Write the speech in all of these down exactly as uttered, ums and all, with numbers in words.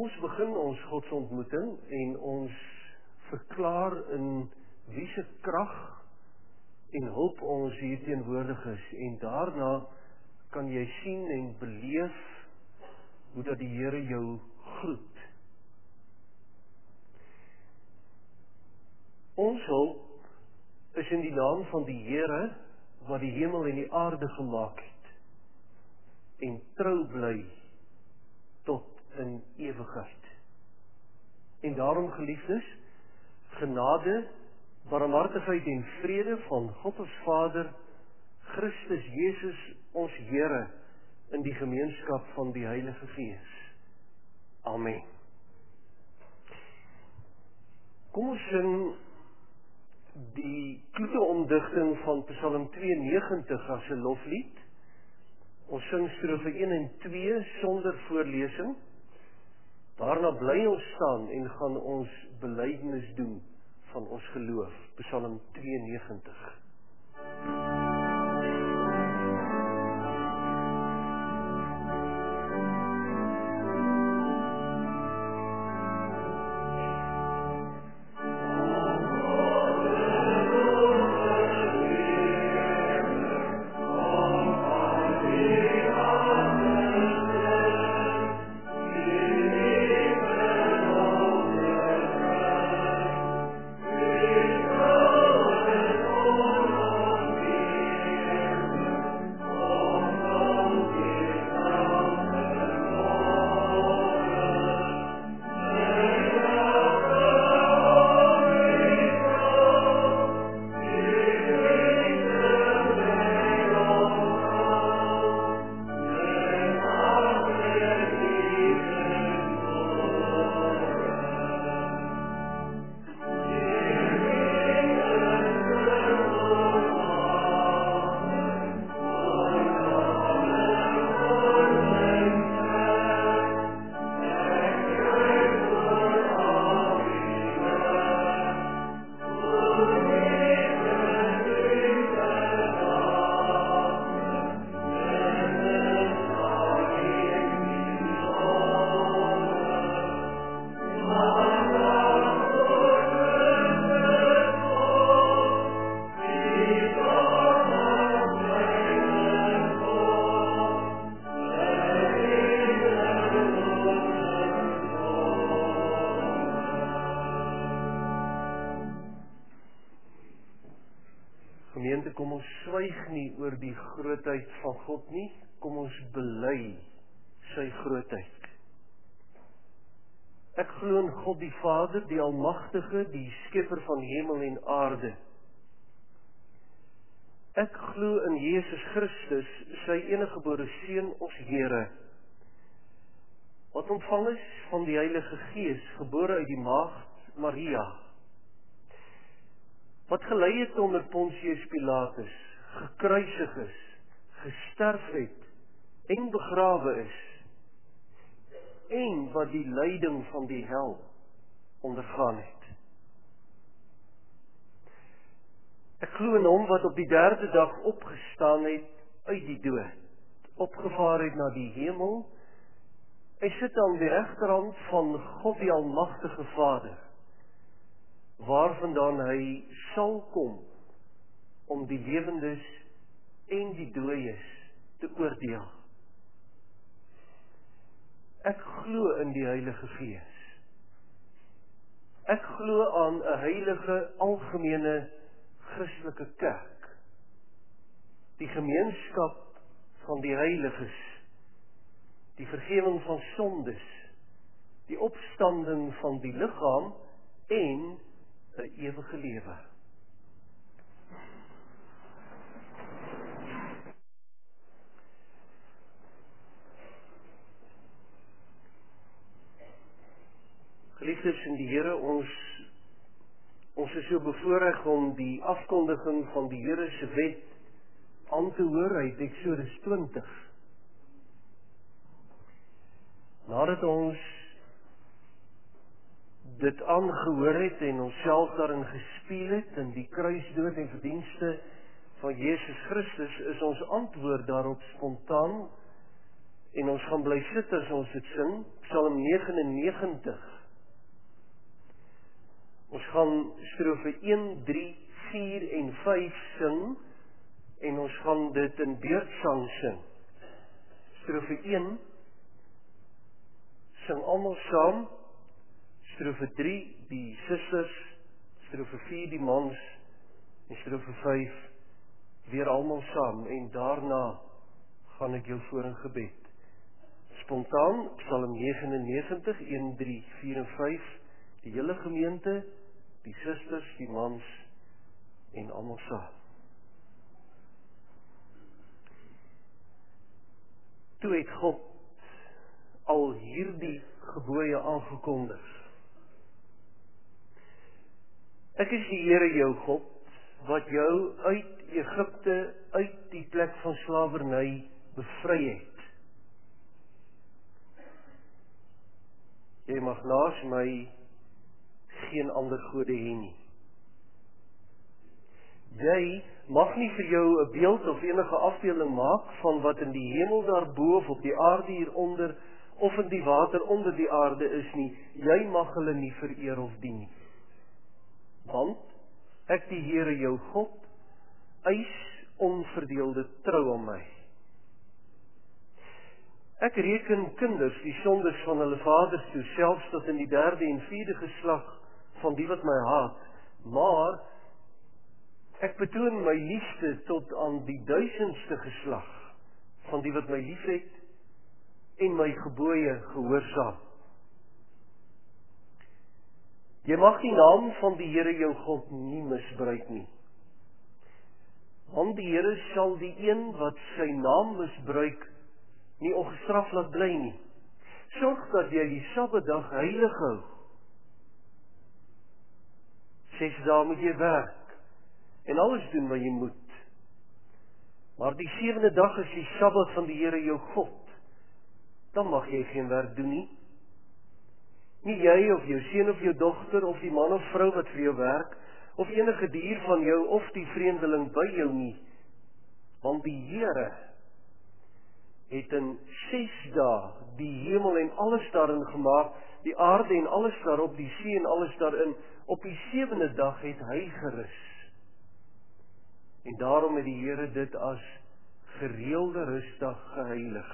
Kom ons begin ons godsontmoeting en ons verklaar in wie se krag en hulp ons hier teenwoordig is. En daarna kan jy sien en beleef hoe dat die Here jou groet. Ons hulp is in die naam van die Here wat die hemel en die aarde gemaak het en trou bly tot in ewigheid. En daarom, geliefdes, genade, barmhartigheid en vrede van God ons Vader, Christus Jesus ons Here, in die gemeenskap van die Heilige Gees. Amen. Kom ons sing die kloeteomdigting van Psalm tweeënnegentig as 'n loflied. Ons sing strofe een en twee sonder voorlesing. Daarna bly ons staan en gaan ons belydenis doen van ons geloof. Psalm tweeënnegentig. Gemeente, kom ons swyg nie oor die grootheid van God nie, kom ons bely sy grootheid. Ek glo in God die Vader, die Almagtige, die skepper van hemel en aarde. Ek glo in Jesus Christus, sy eniggebore Seun, ons Here, wat ontvang is van die Heilige Gees, gebore uit die maagd Maria, wat gelei het onder Pontius Pilatus, gekruisig is, gesterf het en begrawe is, en wat die lyding van die hel ondergaan het. Ek glo in hom wat op die derde dag opgestaan het uit die dood, opgevaar het na die hemel, hy sit aan die regterhand van God die Almagtige Vader, waarvandaan hy sal kom om die lewendes en die dooies te oordeel. Ek glo in die Heilige Gees. Ek glo aan 'n heilige, algemene, Christelike kerk, die gemeenskap van die heiliges, die vergifnis van sondes, die opstanding van die liggaam en 'n ewige lewe. Geliefdes in die Here, ons ons is so bevoorreg om die afkondiging van die Here se wet aan te hoor uit Eksodus twintig. Nadat ons dit aangehoor het en onsself daarin gespeel het in die kruisdood en verdienste van Jesus Christus, is ons antwoord daarop spontaan En ons gaan bly sit as ons dit sing, Psalm negenennegentig. Ons gaan strofe een, drie, vier en vyf sing, en ons gaan dit in beurtsang sing. Strofe een, sing almal saam, strofe drie, die susters, strofe vier, die mans, en strofe vyf, weer almal saam, en daarna gaan ek jou voor in gebed. Spontaan, Psalm negenennegentig, een, drie, vier en vyf, die hele gemeente, die susters, die mans, en almal saam. Toe het God al hierdie gebooie aangekondig. Ek is die Here jou God, wat jou uit Egipte, uit die plek van slawerny bevry het. Jy mag naas my geen ander gode hê nie. Jy mag nie vir jou 'n beeld of enige afbeelding maak van wat in die hemel daarbo of op die aarde hieronder of in die water onder die aarde is nie. Jy mag hulle nie vereer of dien nie. Want ek die Here jou God eis onverdeelde trou aan my. Ek reken kinders die sondes van hulle vaders toe, selfs tot in die derde en vierde geslag van die wat my haat, maar ek betoon my liefde tot aan die duisendste geslag van die wat my liefhet en my gebooie gehoorsaam. Jy mag die naam van die Here jou God nie misbruik nie. Want die Here sal die een wat sy naam misbruik nie ongestraf laat bly nie. Sorg dat jy die Sabbatdag heilig hou. Ses dae moet jy werk en alles doen wat jy moet. Maar die sewende dag is die Sabbat van die Here jou God. Dan mag jy geen werk doen nie. Nie jy of jou seun of jou dogter of die man of vrou wat vir jou werk, of enige dier van jou of die vreemdeling by jou nie. Want die Here het in ses dae die hemel en alles daarin gemaak, die aarde en alles daarop, die see en alles daarin. Op die sewende dag het hy gerus. En daarom het die Here dit as gereelde rusdag geheilig.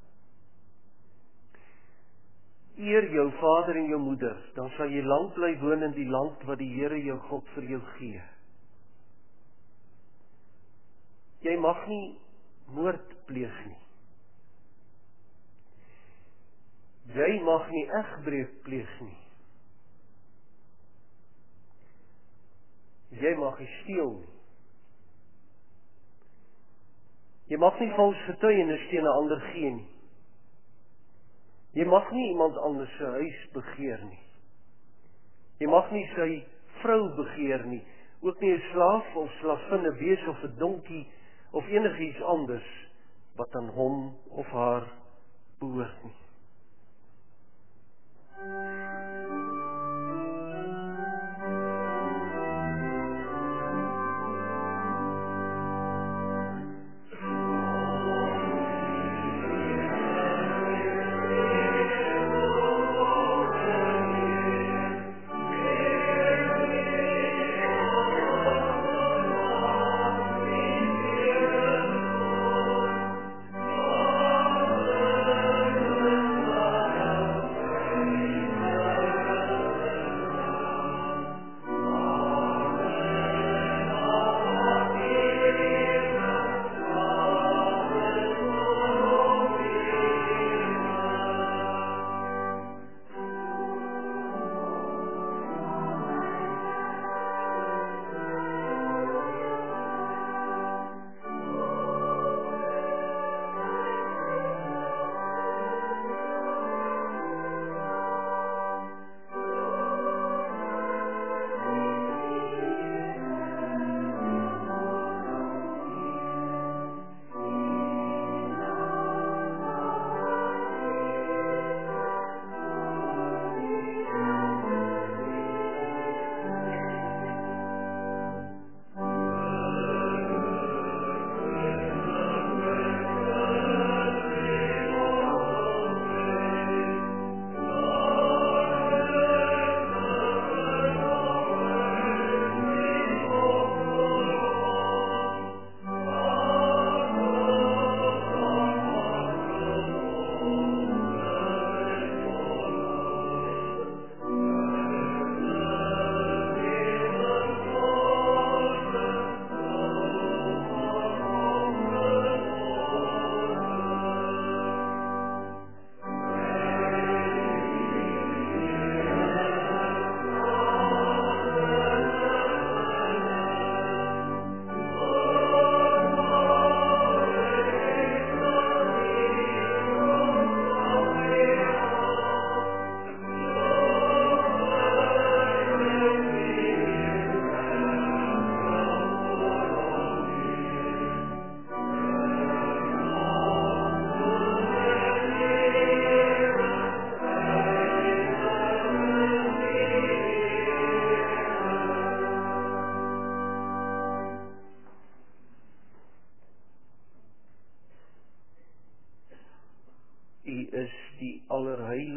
Eer jou vader en jou moeder, dan sal jy lank bly woon in die land wat die Here jou God vir jou gee. Jy mag nie moord pleeg nie. Jy mag nie egbreek pleeg nie. Jy mag nie steel nie. Jy mag nie vals getuienis teen 'n ander gee nie. Jy mag nie iemand anders se huis begeer nie. Jy mag nie sy vrou begeer nie, ook nie 'n slaaf of slavinne wees of 'n donkie of enigiets anders wat aan hom of haar behoort nie.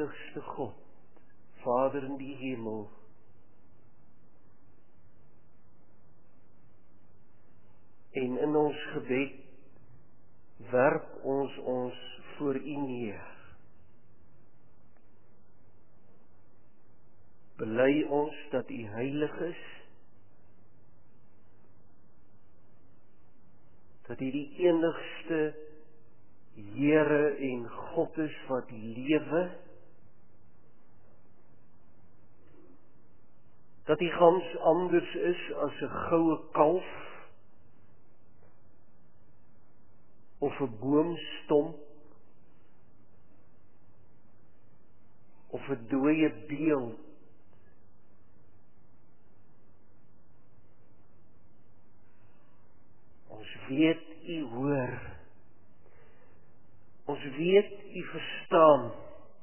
enigste God, Vader in die hemel, en in ons gebed werp ons ons voor U neer. Bely ons dat U heilig is, dat U die enigste Here en God is wat lewe, dat U gans anders is as 'n goue kalf, of 'n boomstomp, of 'n dooie beeld. Ons weet U hoor. Ons weet U verstaan.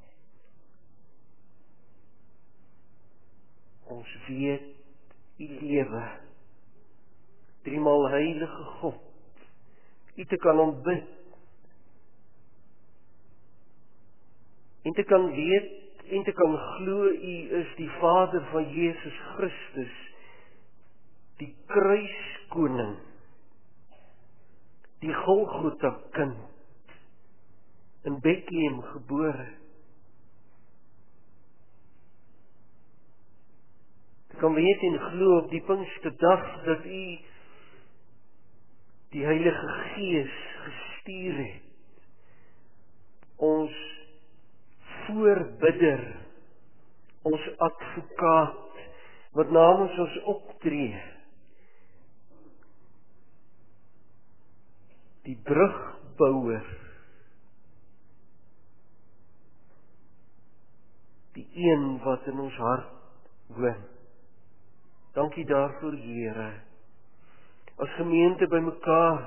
Ons weet U lewe. Driemaal heilige God, U te kan aanbid, en te kan weet, en te kan glo U is die Vader van Jesus Christus, die kruiskoning, die Golgotha kind, in Bethlehem gebore. Te kan weet en glo op die Pinksterdag dat U die Heilige Gees gestuur het, ons voorbidder, ons advokaat, wat namens ons optree, die brugbouer, die een wat in ons hart woon. Dankie daarvoor, Here. As gemeente by mekaar,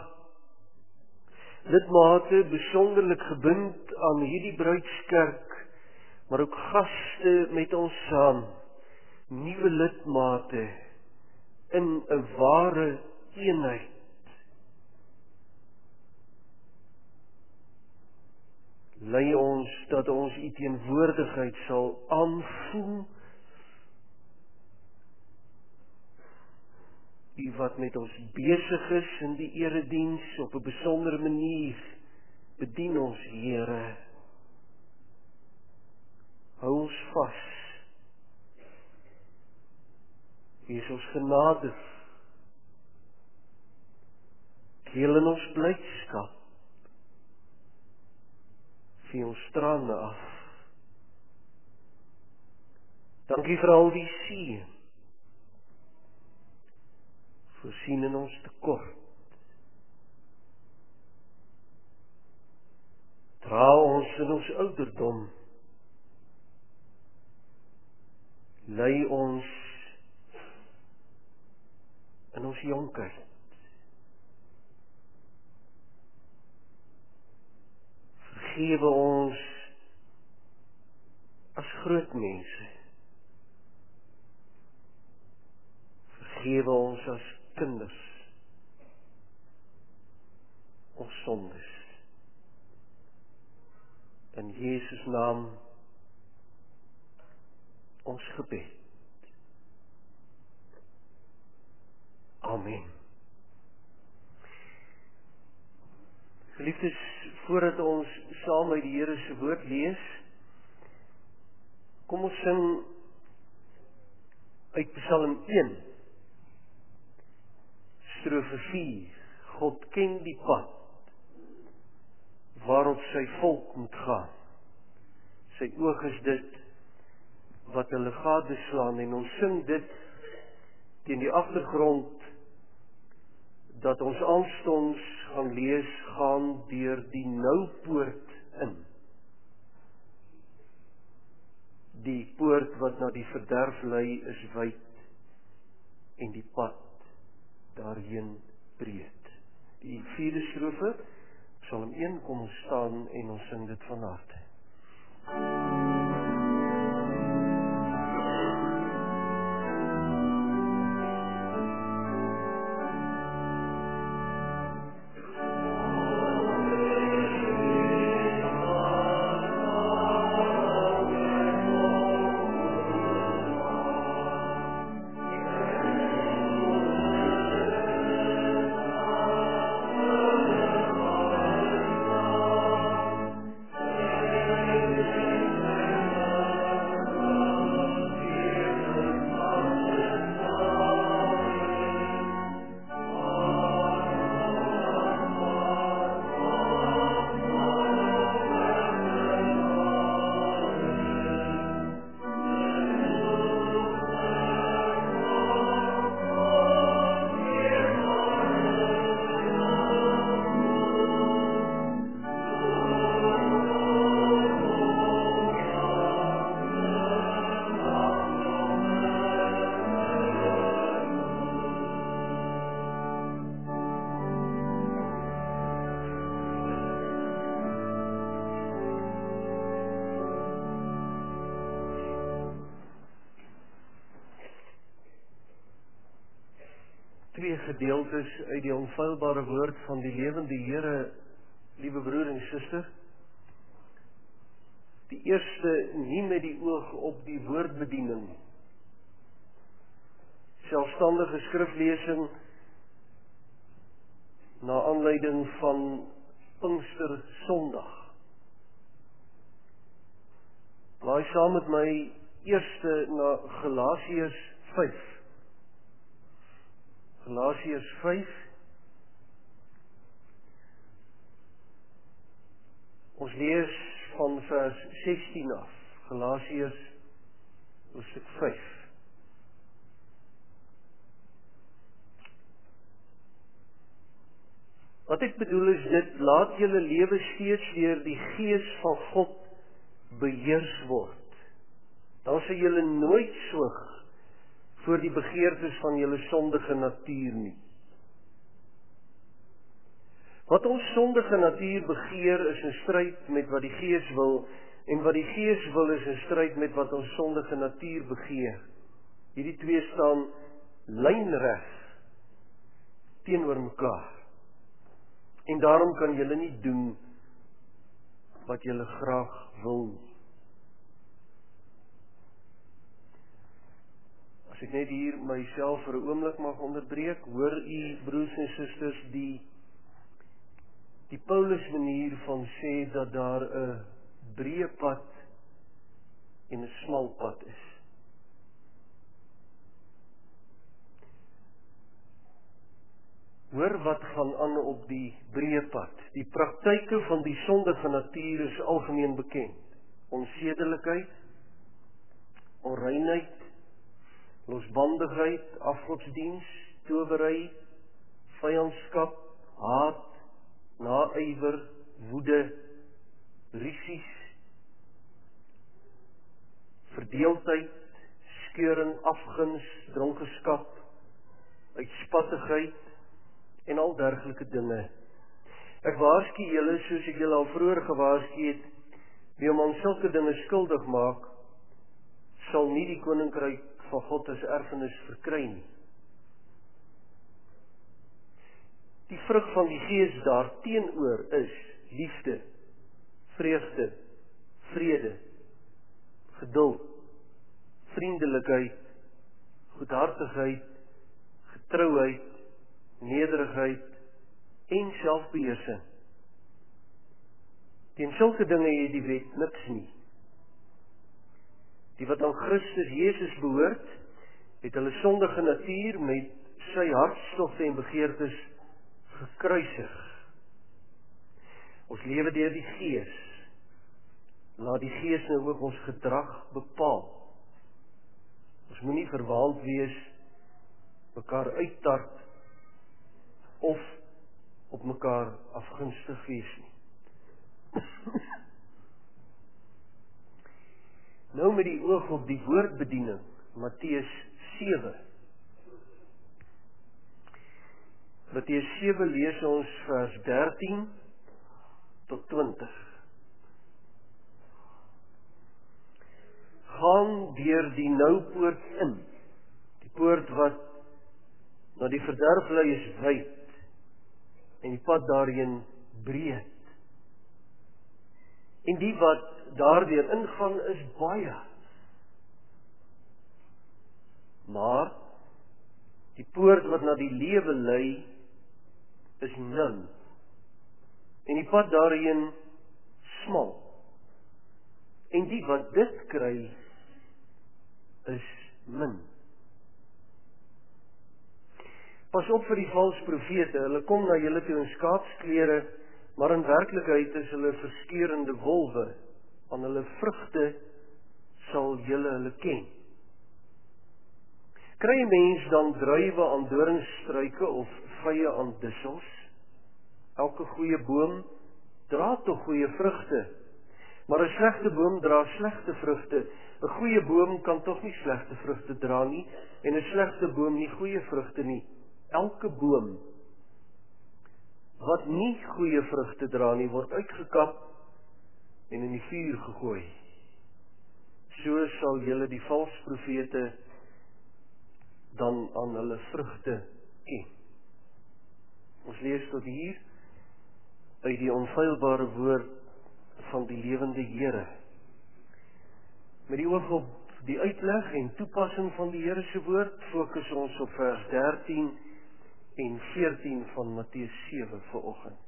lidmate besonderlik gebind aan hierdie bruidskerk, maar ook gaste met ons saam, nuwe lidmate in 'n ware eenheid. Lei ons dat ons U teenwoordigheid sal aanvoel, U wat met ons besig is in die erediens op 'n besondere manier, bedien ons, Here. Hou ons vas. Wees ons genadig. Deel in ons blydskap. Vee ons trane af. Dankie vir al die seën. Voorsien in ons tekort. Dra ons in ons ouderdom. Lei ons in ons jonkheid. Vergewe ons as groot mense. Vergewe ons as kinders, ons sondes. In Jesus naam ons gebed. Amen. Geliefdes, voordat ons saam uit die Here se woord lees, kom ons sing uit Psalm een. Strofe vier, God ken die pad, waarop sy volk moet gaan. Sy oog is dit, wat hulle gadeslaan, en ons sing dit, teen die agtergrond, dat ons aanstonds gaan lees, gaan deur die noupoort in. Die poort wat na die verderf lei, is wyd, en die pad daarheen breed. Die vierde strofe, Psalm een, kom ons staan en ons sing dit van harte. gedeeltes uit die onfeilbare woord van die lewende Here, liewe broer en suster. Die eerste nie met die oog op die woordbediening. Selfstandige skriflesing na aanleiding van Pinkster Sondag. Laai saam met my eerste na Galasiërs vyf. Galasiërs vyf. Ons lees van vers sestien af. Galasiërs hoofstuk vyf. Wat ek bedoel is dit, laat julle lewe steeds deur die Gees van God beheers word. Dan sal julle nooit soeg voor die begeertes van julle sondige natuur nie. Wat ons sondige natuur begeer is in stryd met wat die Gees wil, en wat die Gees wil is in stryd met wat ons sondige natuur begeer. Hierdie twee staan lynreg teenoor mekaar. En daarom kan julle nie doen wat julle graag wil. As ek net hier myself vir 'n oomblik mag onderbreek, hoor u broers en susters die die Paulus manier van sê dat daar 'n breë pad en 'n smal pad is. Hoor wat gaan aan op die breë pad. Die praktyke van die sondige natuur is algemeen bekend. Onsedelikheid, onreinheid, losbandigheid, afgodsdiens, towery, vyandskap, haat, naaiwer, woede, rusies, verdeeldheid, skeuring, afguns, dronkenskap, uitspattigheid en al dergelike dinge. Ek waarsku julle, soos ek julle al vroeër gewaarsku het, wie hom aan sulke dinge skuldig maak, sal nie die koninkryk van God as erfenis verkry nie. Die vrug van die Gees daarteenoor is liefde, vreugde, vrede, geduld, vriendelikheid, goedhartigheid, getrouheid, nederigheid en selfbeheersing. Teen sulke dinge het die wet niks nie. Die wat aan Christus Jesus behoort, het hulle sondige natuur met sy hartstogte en begeertes gekruisig. Ons lewe deur die Gees. Laat die Gees nou ook ons gedrag bepaal. Ons moenie verwaand wees, mekaar uittart of op mekaar afgunstig wees nie. Nou met die oog op die woordbediening, Matteus sewe. Matteus sewe lees ons vers dertien tot twintig. Gaan deur die nou poort in, die poort wat na die verderf lei is wyd, en die pad daarheen breed. En die wat daardeur ingaan is baie. Maar die poort wat na die lewe lei is min. En die pad daarheen smal. En die wat dit kry is min. Pas op vir die valse profete, hulle kom na julle toe in skaapsklere, maar in werklikheid is hulle verskeurende wolwe. Aan hulle vrugte sal julle hulle ken. Kry 'n mens dan druiwe aan doringstruike of vye aan dussels? Elke goeie boom dra tog goeie vrugte, maar 'n slegte boom dra slegte vrugte. 'n Goeie boom kan tog nie slegte vrugte dra nie, en 'n slegte boom nie goeie vrugte nie. Elke boom wat nie goeie vrugte dra nie, word uitgekap en in die vuur gegooi. So sal julle die valse profete dan aan hulle vrugte ken. Ons lees tot hier uit die onfeilbare woord van die lewende Here. Met die oog op die uitleg en toepassing van die Here se woord, fokus ons op vers dertien en veertien van Matteus sewe vanoggend.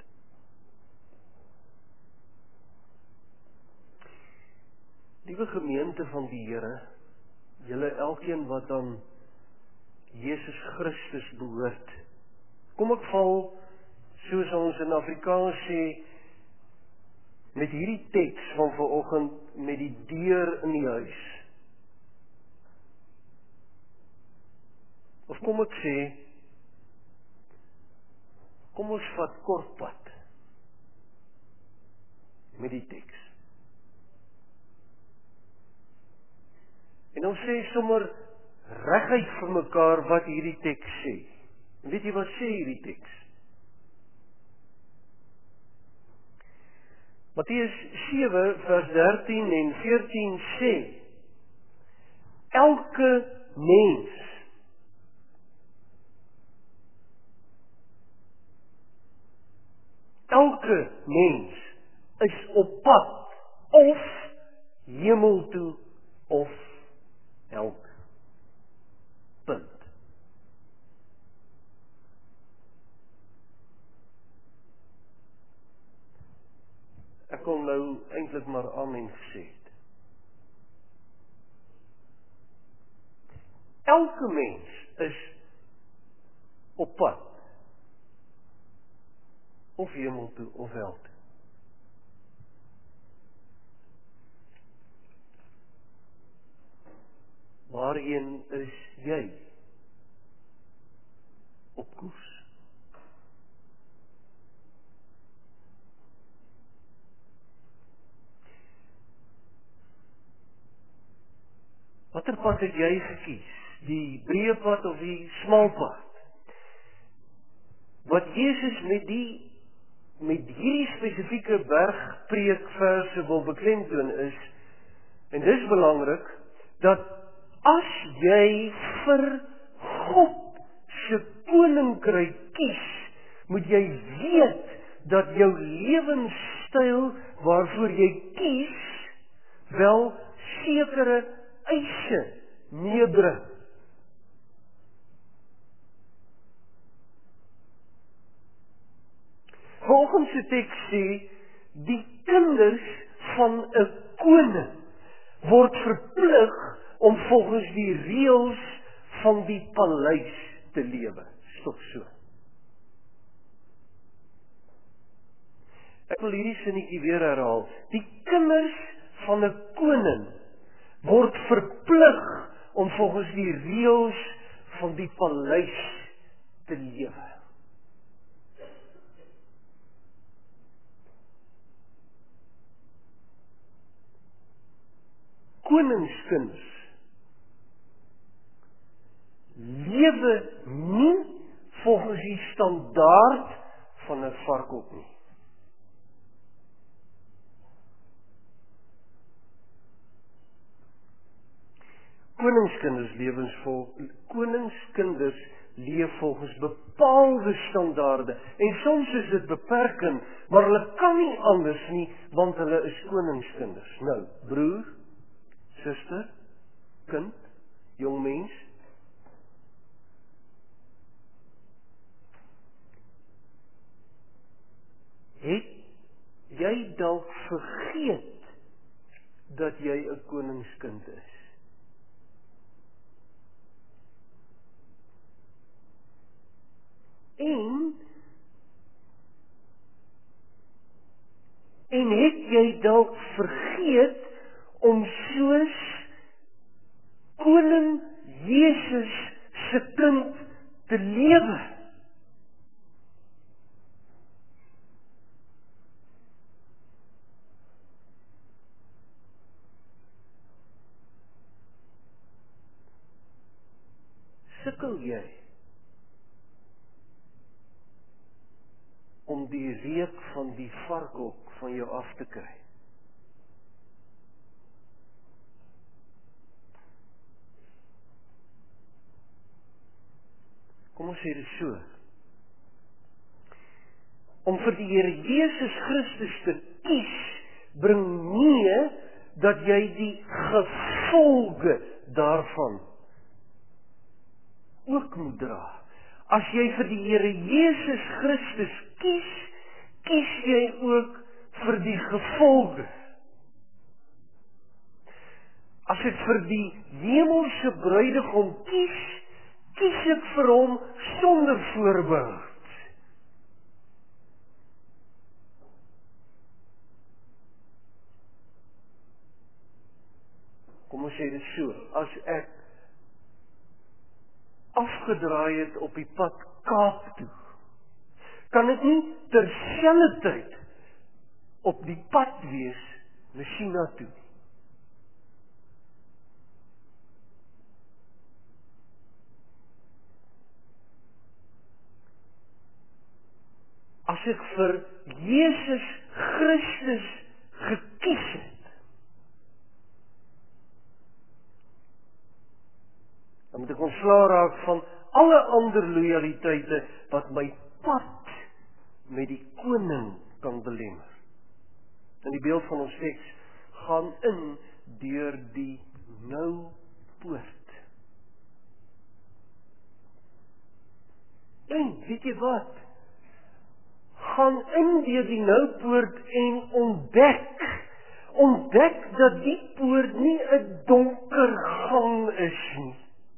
Liewe gemeente van die Here, julle elkeen wat aan Jesus Christus behoort. Kom ek val, soos ons in Afrikaans sê, met hierdie teks van vanoggend met die deur in die huis. Of kom ek sê, kom ons vat kortpad met die teks. En ons sê sommer reguit vir mekaar wat hierdie teks sê. En weet jy wat sê hierdie teks? Matteus sewe vers dertien en veertien sê, elke mens elke mens is op pad of hemel toe of hel. Punt. Ek kon nou eintlik maar amen gesê het. Elke mens is op pad of hemel toe of hel toe. Waarheen is jy op koers? Watter pad het jy gekies? Die breë pad of die smal pad? Wat Jesus met die met hierdie spesifieke bergpreekverse wil beklemtoon is, en dis belangrik, dat as jy vir God se koninkryk kies, moet jy weet dat jou lewenstyl waarvoor jy kies, wel sekere eise meebring. Volgens die teks sê, die kinders van 'n koning word verplig om volgens die reëls van die paleis te lewe. Stop so. Ek wil hierdie sinnetjie weer herhaal. Die kinders van 'n koning word verplig om volgens die reëls van die paleis te lewe. Koningskinders lewe nie volgens die standaard van 'n varkop nie. Koningskinders lewensvol koningskinders leef volgens bepaalde standaarde en soms is dit beperkend, maar hulle kan nie anders nie want hulle is koningskinders. Nou, broer, suster, kind, jong mens, het jy dalk vergeet dat jy 'n koningskind is? En en het jy dalk vergeet om soos koning Jesus se kind te lewe? Sukkel jy om die reuk van die varkhok van jou af te kry? Kom ons sê dit so. om vir die Here Jesus Christus te kies, bring nie dat jy die gevolge daarvan ook moet dra. As jy vir die Here Jesus Christus kies, kies jy ook vir die gevolge. As ek vir die hemelse bruidegom kies, kies ek vir hom sonder voorbehoud. Kom ons sê dit so, as ek afgedraai het op die pad Kaap toe, kan ek nie terselfdertyd op die pad wees Messina toe. As ek vir Jesus Christus gekies het, dan moet ek ontslae raak van alle ander loyaliteite wat my pad met die koning kan belemmer. In die beeld van ons teks, gaan in deur die nou poort. En weet jy wat? Gaan in deur die nou poort en ontdek, ontdek dat die poort nie 'n donker gang is nie.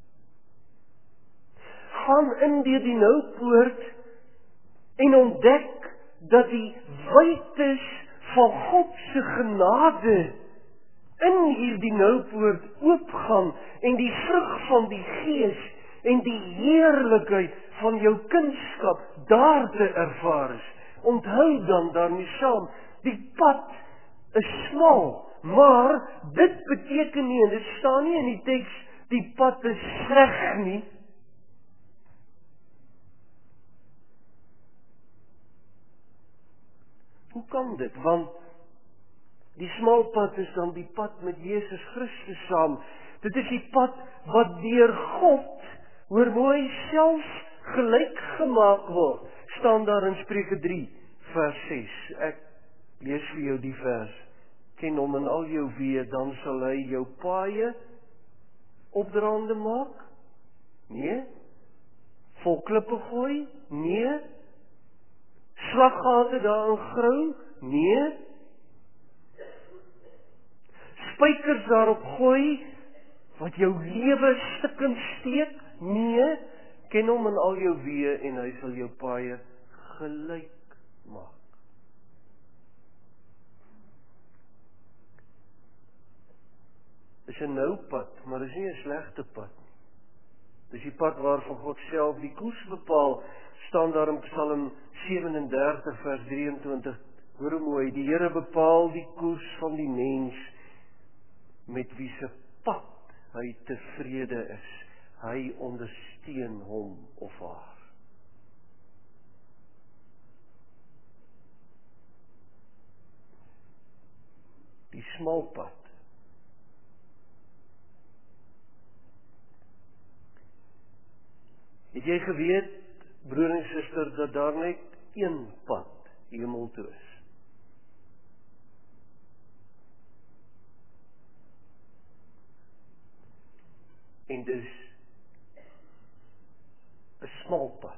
Gaan in deur die nou poort en ontdek dat die wytes van God se genade in hierdie nou poort oopgaan en die vrug van die Gees en die heerlikheid van jou kindskap daar te ervaar is. Onthou dan daarmee saam, die pad is smal, maar dit beteken nie, en dit staan nie in die teks, die pad is sleg nie. Hoe kan dit? Want die smal pad is dan die pad met Jesus Christus saam. Dit is die pad wat deur God, hoor mooi, self gelyk gemaak word. Staan daar in Spreuke drie, vers ses. Ek lees vir jou die vers. Ken hom in al jou weë, dan sal hy jou paaie opdraande maak? Nee. Vol klippe gooi? Nee. Slaggate daarin grou? Nee. Spykers daarop gooi, wat jou lewe stukkend steek? Nee. Ken hom in al jou weë en hy sal jou paaie gelyk maak. Dis 'n nou pad, maar dis nie 'n slegte pad nie. Dis die pad waarvan God self die koers bepaal. Staan daar in Psalm sewenendertig vers drieëntwintig. Hoor mooi, die Here bepaal die koers van die mens met wie se pad hy tevrede is. Hy ondersteun hom of haar. Die smal pad. Het jy geweet, broer en suster, dat daar net een pad hemel toe is? En dis 'n smal pad.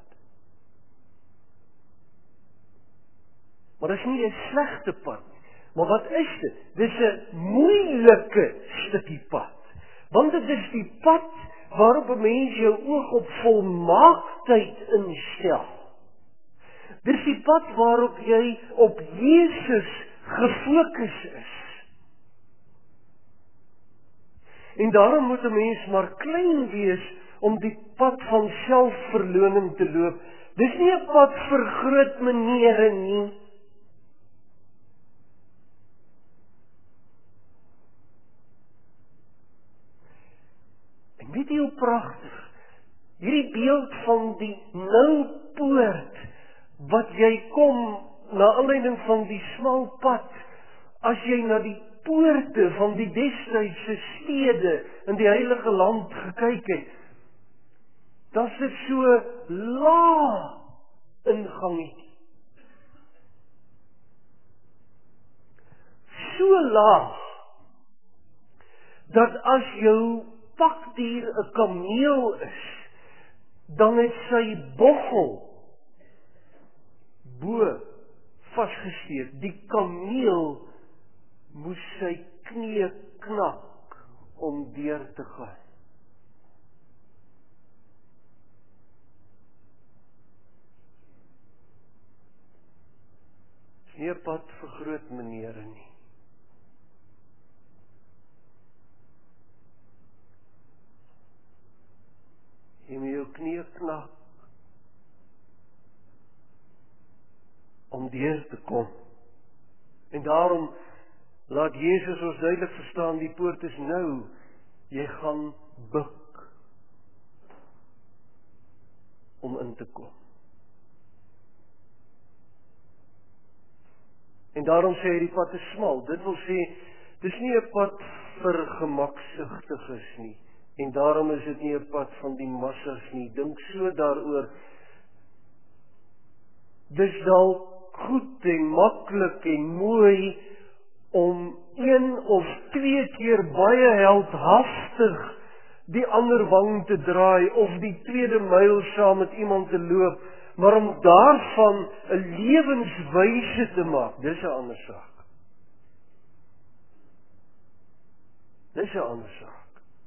Maar dis nie 'n slegte pad nie. Maar wat is dit? Dis 'n moeilike stukkie pad. Want dit is die pad waarop 'n mens jou oog op volmaaktheid instel. Dis die pad waarop jy op Jesus gefokus is. En daarom moet 'n mens maar klein wees om die pad van selfverloning te loop. Dis nie 'n pad vir groot menere nie. En weet jy hoe pragtig, hierdie beeld van die nou poort, wat jy kom na aanleiding van die smal pad, as jy na die poorte van die destydse stede in die Heilige Land gekyk het, dan is dit so laag ingangetjie. so laag, dat as jou pakdier 'n kameel is, dan het sy boggel bo vasgesteek. Die kameel moes sy knie knak om deur te gaan. Dis nie 'n pad vir groot menere nie. Jy moet jou knie knak om deur te kom. En daarom laat Jesus ons duidelik verstaan, die poort is nou, jy gaan buk om in te kom. En daarom sê hy die pad is smal. Dit wil sê, dis nie 'n pad vir gemaksugtiges nie. En daarom is dit nie 'n pad van die massas nie. Dink so daaroor. Dis dalk goed en maklik en mooi om een of twee keer baie heldhaftig die ander wang te draai of die tweede myl saam met iemand te loop, maar om daarvan 'n lewenswyse te maak, dis 'n ander saak. Dis 'n ander saak.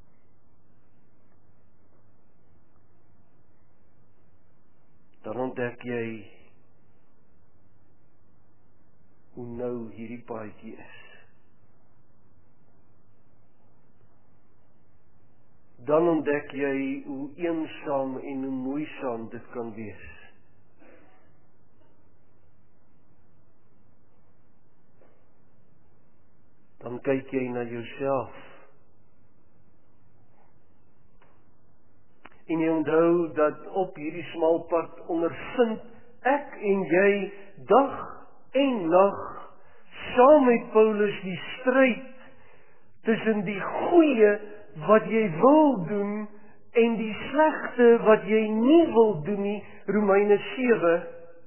Dan ontdek jy hoe nou hierdie paadjie is. Dan ontdek jy hoe eensaam en hoe moeisaam dit kan wees. Dan kyk jy na jouself. En jy onthou dat op hierdie smal pad ondervind ek en jy dag en nag saam met Paulus die stryd tussen die goeie wat jy wil doen en die slegte wat jy nie wil doen nie, Romeine sewe.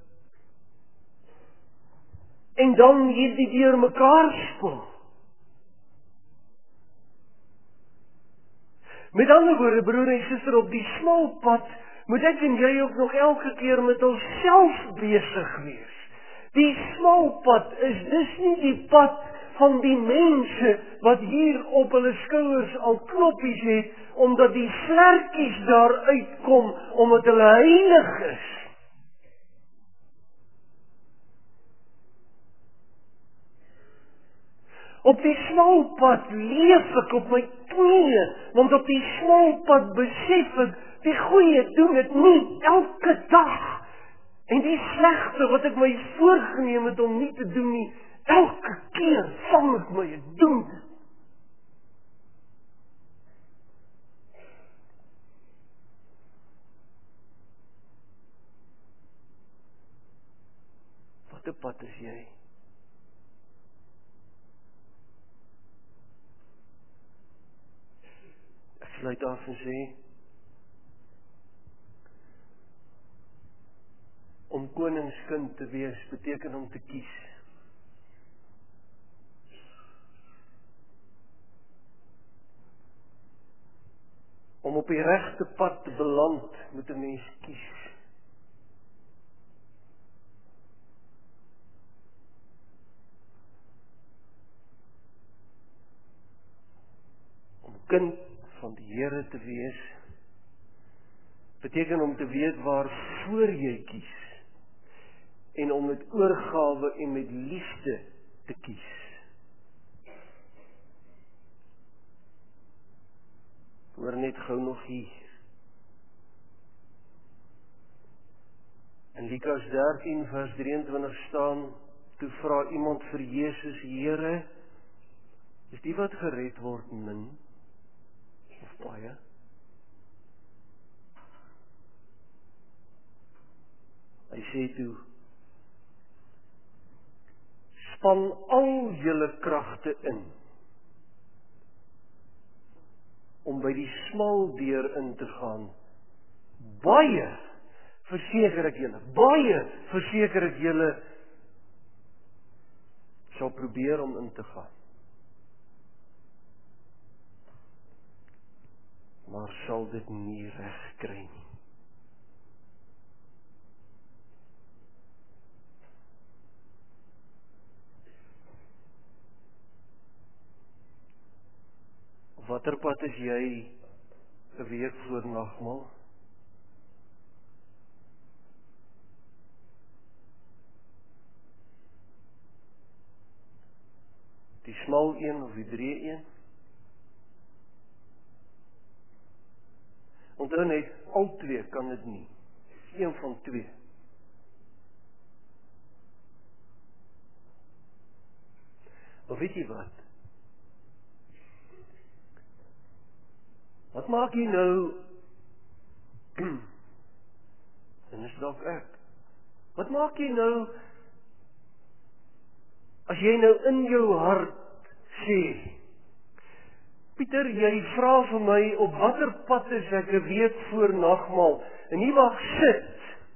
En dan hierdie deur mekaar spel. Met ander woorde, broer en suster, op die smal pad moet ek en jy ook nog elke keer met onsself besig wees. Die smal pad is dus nie die pad van die mense wat hier op hulle skouers al knoppies het, omdat die vlerkies daar uitkom, omdat hulle heilig is. Op die smal pad leef ek op my knieë, want op die smal pad besef ek, die goeie doen dit nie elke dag. En die slegte wat ek my voorgeneem het om nie te doen nie, elke keer vang ek my en doen dit. Wat 'n pad is jy? Ek sluit af en sê, om koningskind te wees beteken om te kies. Om op die regte pad te beland, moet 'n mens kies. Om kind van die Here te wees, beteken om te weet waarvoor jy kies. En om met oorgawe en met liefde te kies. Hoor net gou nog hier. In Lukas dertien vers drieëntwintig staan, toe vra iemand vir Jesus, Here, is die wat gered word min of baie? Hy sê toe, span al julle kragte in, om by die smal deur in te gaan. Baie, verseker ek julle, baie, verseker ek julle, sal probeer om in te gaan. Maar sal dit nie reg kry nie. Watter pad is jy 'n week voor nagmaal? Die smal een of die breë een? Onthou net, al twee kan dit nie. Een van twee. Maar weet jy wat? Wat maak jy nou, en is dalk ek, wat maak jy nou, as jy nou in jou hart sê, Pieter, jy vra vir my, op watter pad is ek 'n week voor nagmaal, en nie wag sit,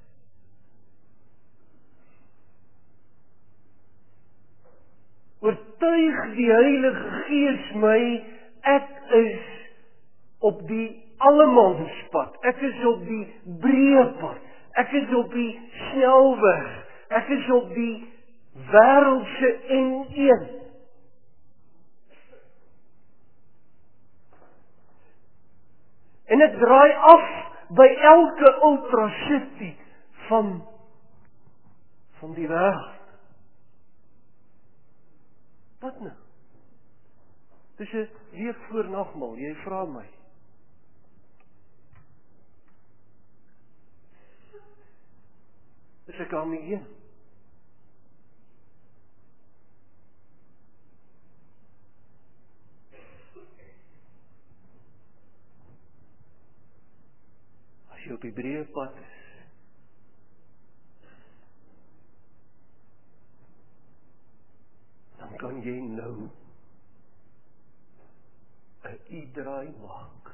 oortuig die Heilige Gees my, ek is op die allemanspad, ek is op die breë pad, ek is op die snelweg, ek is op die wêreldse N een. En ek draai af by elke Ultra City van, van die wêreld. Wat nou? Dis 'n week voor nagmaal, jy vra my. Dis ek aan my heen. As jy op die breë pad is, dan kan jy nou 'n U-draai maak.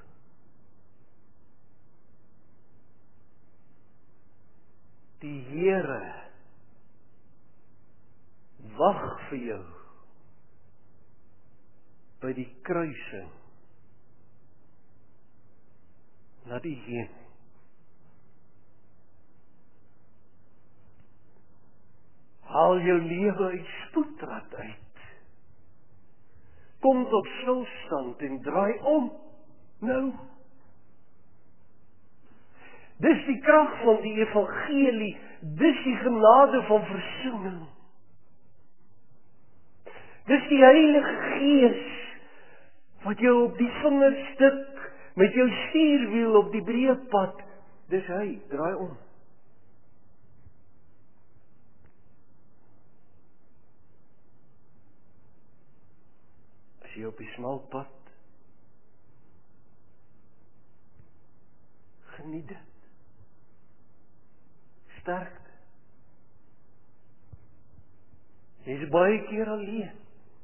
Die Here wag vir jou by die kruising na die heen. Haal jou lewe uit spoedrat uit. Kom tot stilstand en draai om. Nou. Dis die krag van die evangelie, dis die genade van versoening. Dis die Heilige Gees wat jou op die vingerstuk met jou stuurwiel op die breë pad, dis hy, draai om. As jy op die smal pad, geniet dit. Sterkte. Jy is baie keer alleen.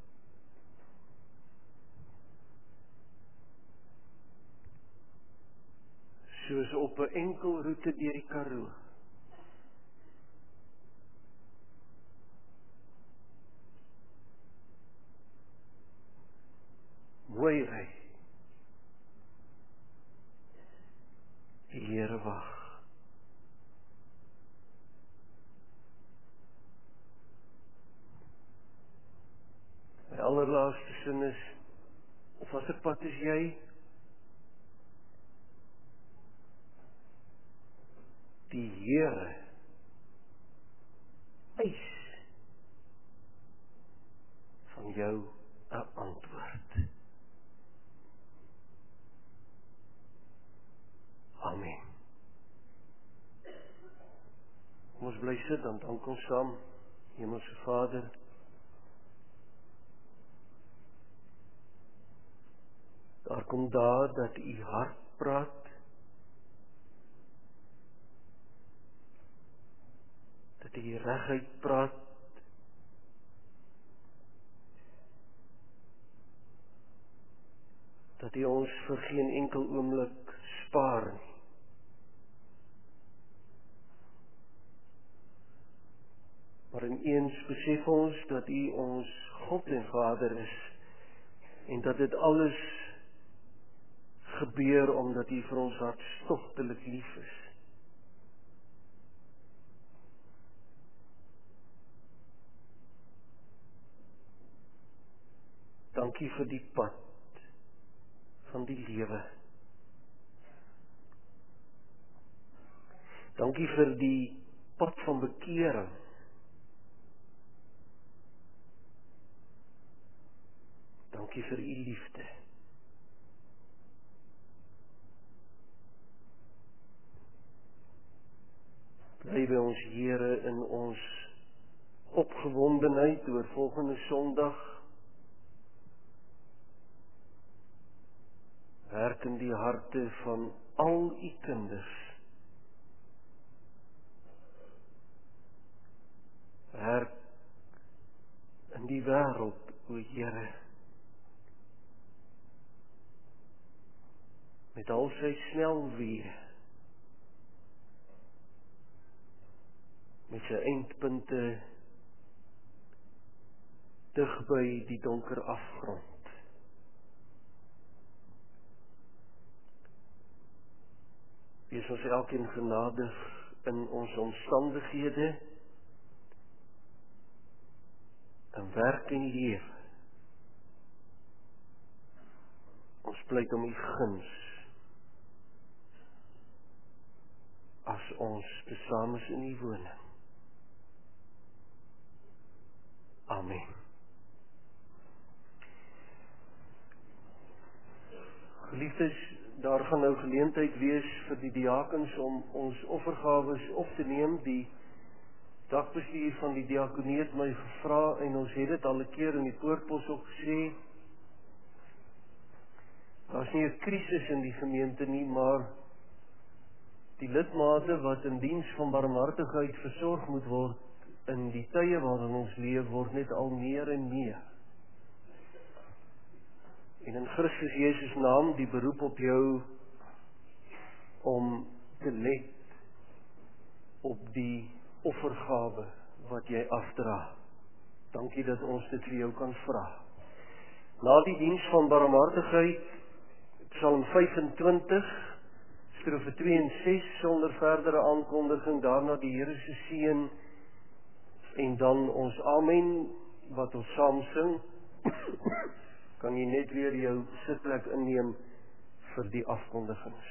Soos op 'n enkel roete deur die Karoo. Mooi ry. Die Here wag. My allerlaaste sin is, of watter pad is jy? Die Here eis van jou 'n antwoord. Amen. Kom ons bly sit, dan dank ons saam, Hemelse Vader. Daar kom daar dat U hart praat, dat U reguit praat, dat U ons vir geen enkel oomblik spaar nie. Maar ineens besef ons dat U ons God en Vader is en dat dit alles gebeur omdat U vir ons hartstogtelik lief is. Dankie vir die pad van die lewe. Dankie vir die pad van bekering. Dankie vir U liefde. Bly by ons Here in ons opgewondenheid oor volgende Sondag. Werk in die harte van al U kinders. Werk in die wêreld, o Here. Met al sy snelweë. Met sy eindpunte dig by die donker afgrond. Wees ons elkeen genadig in ons omstandighede, in werk en lewe. Ons pleit om U guns, as ons besaam is in U woning. Amen. Geliefdes, daar gaan nou geleentheid wees vir die diakens om ons offergawes op te neem. Die dagbestuur van die diakonie het my gevra en ons het dit al 'n keer in die poortpos ook gesê. Daar's nie 'n krisis in die gemeente nie, maar die lidmate wat in diens van barmhartigheid versorg moet word in die tye waarin ons leef, word net al meer en meer. En in Christus Jesus naam die beroep op jou om te let op die offergawe wat jy afdra. Dankie dat ons dit vir jou kan vra. Na die diens van barmhartigheid, Psalm vyfentwintig, strofe twee en ses, sonder verdere aankondiging, daarna die Here se seën, en dan ons amen, wat ons saam sing. Kan jy net weer jou sitplek inneem vir die afkondigings.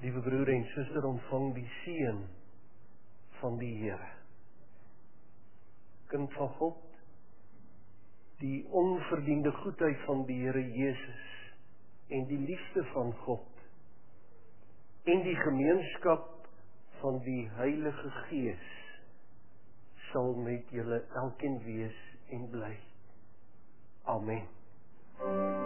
Liewe broer en suster, ontvang die seën van die Here. Kind van God, die onverdiende goedheid van die Here Jesus en die liefde van God en die gemeenskap van die Heilige Gees sal met julle elkeen wees en bly. Amen.